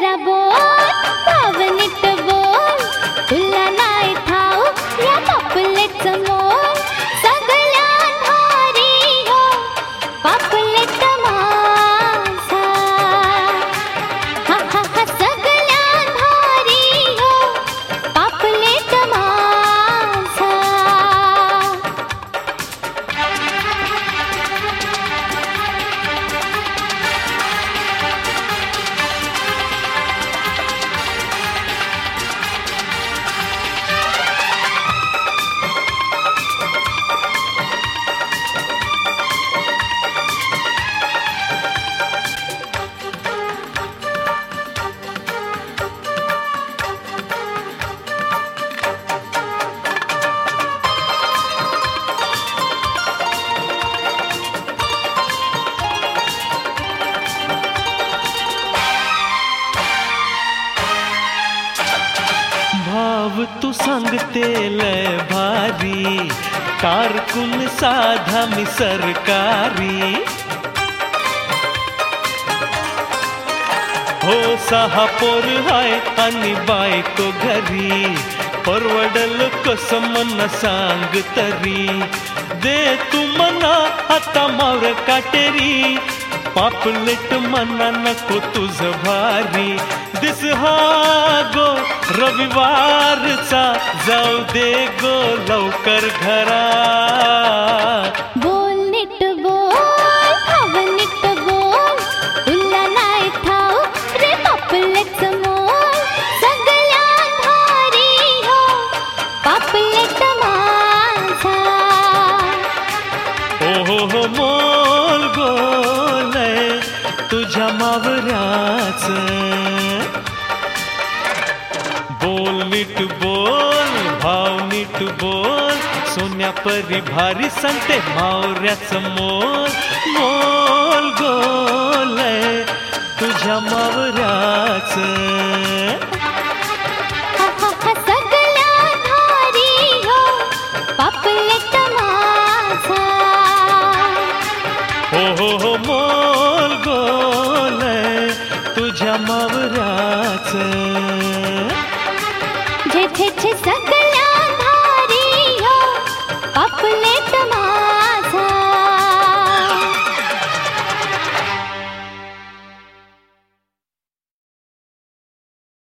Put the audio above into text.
जरा बोल भावनिक बोल तुला नाही ठाऊक या पापलेटचं मोल सगळ्यात भारी हो पापलेट माझा हा हा हा सगळ्यात भारी हो पापलेट माझा भाव तू सांगते लय भारी कारकुन साधा मी सरकारी हो सहा पोर हाय आणि बायको घरी परवडल कसं मन सांग तरी दे तू मना आता मावर काटेरी पापलेट मना नको तुझ भारी दिस हा गो रविवारचा जाऊ दे गो लवकर घरा बोल नीट बोल भावनिक बोल तुला नाही ठाऊक रे पापलेटचं मोल सगळ्यात भारी हो पापलेट माझा हो मोल गोल तुझ्या मावऱ्याच बोल नीट बोल भाव नीट बोल सोन्या परी भारी सांगते मावऱ्याचं मोल मोल गोल तुझ्या मावऱ्याच हा हा हा सगळ्यात भारी हो पापलेट माझा हो मोल गोल तुझ्या मावऱ्याच जे छे छे सगळ्यात भारी हो पापलेट माझा